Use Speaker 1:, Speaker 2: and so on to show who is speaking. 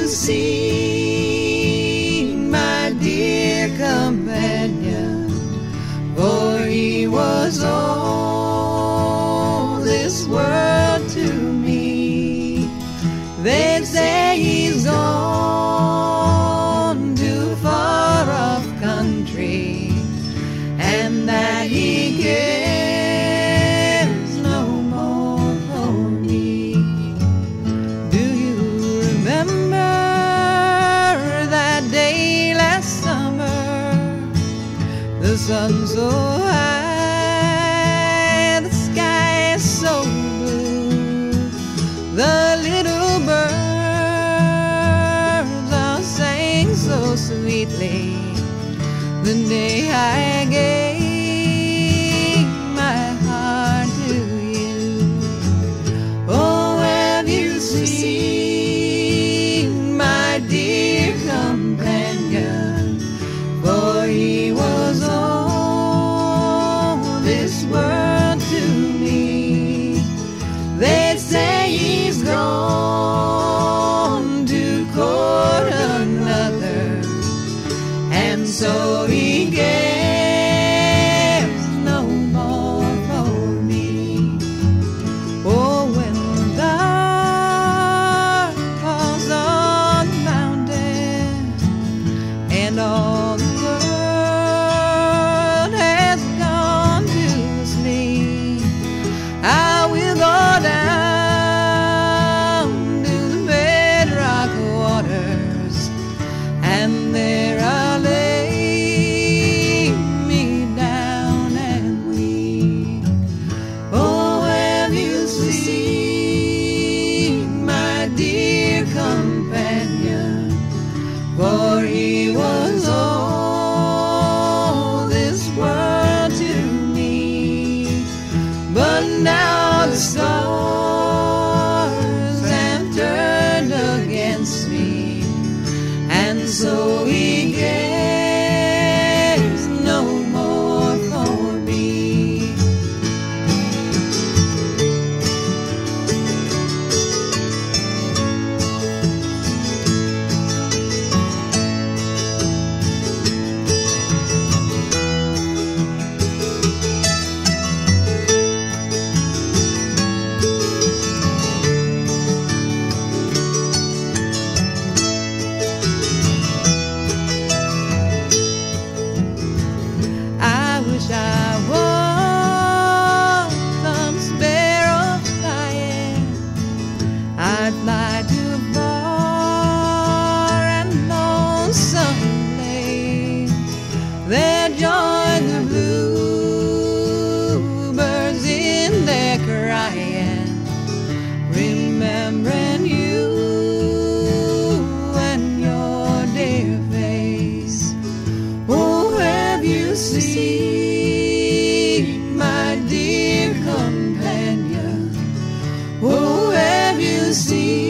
Speaker 1: seen my dear companion? For he was all this world to me. They'd say he's gone to far off country, and that he cares no more for me. Do you remember that day last summer? The sun so high, the sky so blue, the little birds all sang so sweetly. The day I gave my heart to you. Oh, have you seen my dear companion? For he was all this world to me. They'd say he's gone to court another, and so he cares no more for me. Oh, when the dark falls on the mountain and all the world has gone to sleep, I will go down to the bedrock waters, and there I'll lay me down and weep. Oh, have you seen my dear companion? For he was all this world to me. But now the stars have turned against me, and so he cares no more for me. I wish I was some sparrow flying. I'd fly to a far and lonesome place. There join the bluebirds in their crying, remembering you and your dear face. Oh, have you seen my dear companion? Oh, have you seen